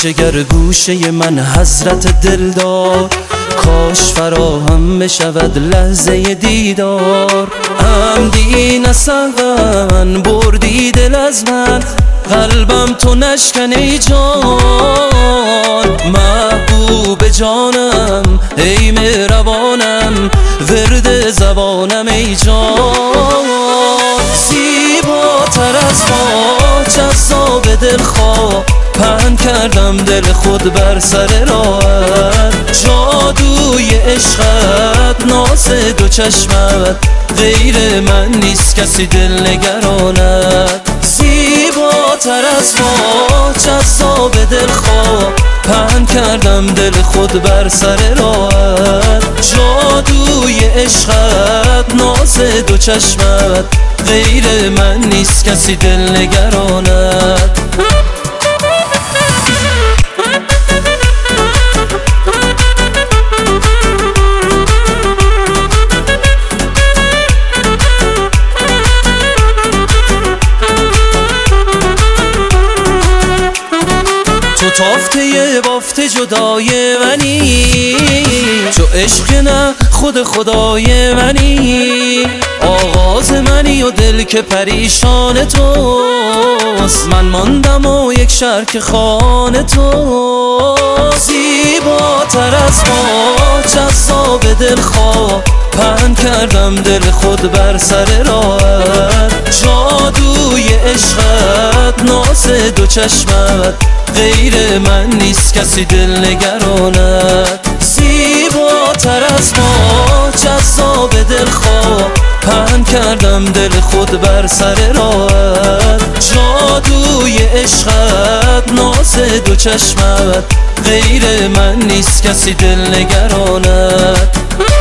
جگر گوشه من حضرت دلدار، کاش فراهم بشود لحظه دیدار. عمدی نسوان بردی دل از من، قلبم تو نشکن ای جان. محبوب جانم ای مهربانم، ورد زبانم ای جان. زیباتر از ما جذاب دلخواه، پهن کردم دل خود بر سر راهت. جادوی عشقت ناز دو چشمت، غیر من نیست کسی دل نگرانت. زیباتر از ما جذاب دلخواه، پهن کردم دل خود بر سر راهت. جادوی عشقت ناز دو چشمت، غیر من نیست کسی دل نگرانت. تو تافته بافته جدای منی، تو عشق نه خود خدای منی. آغاز منی و دل که پریشان توست، من ماندم و یک شرک خان تو. زیباتر از ما جذاب دلخواه، پهن کردم دل خود بر سر راهت. جادوی عشقت ناز دو چشمت، غیر من نیست کسی دل نگرانت. زیباتر از ما جذاب دلخواه، پهن کردم دل خود بر سر راهت. جادوی عشقت ناز دو چشمت، غیر من نیست کسی دل نگرانت.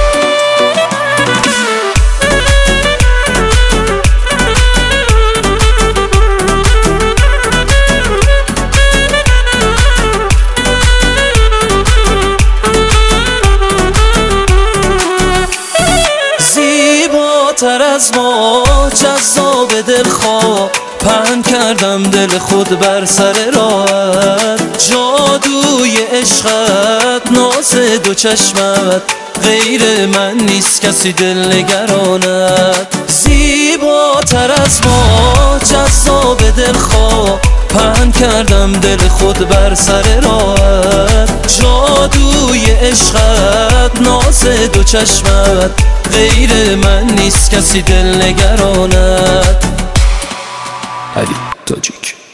زیباتر از ما جذاب دلخواه، پهن کردم دل خود بر سر راهت. جادوی عشقت ناز دو چشمت، غیر من نیست کسی دل نگرانت. زیباتر از ما جذاب دلخواه، پهن کردم دل خود بر سر راهت. جادوی عشقت ناز دو چشمت، غیر من نیست کسی دل نگرانت. علی تاجیک.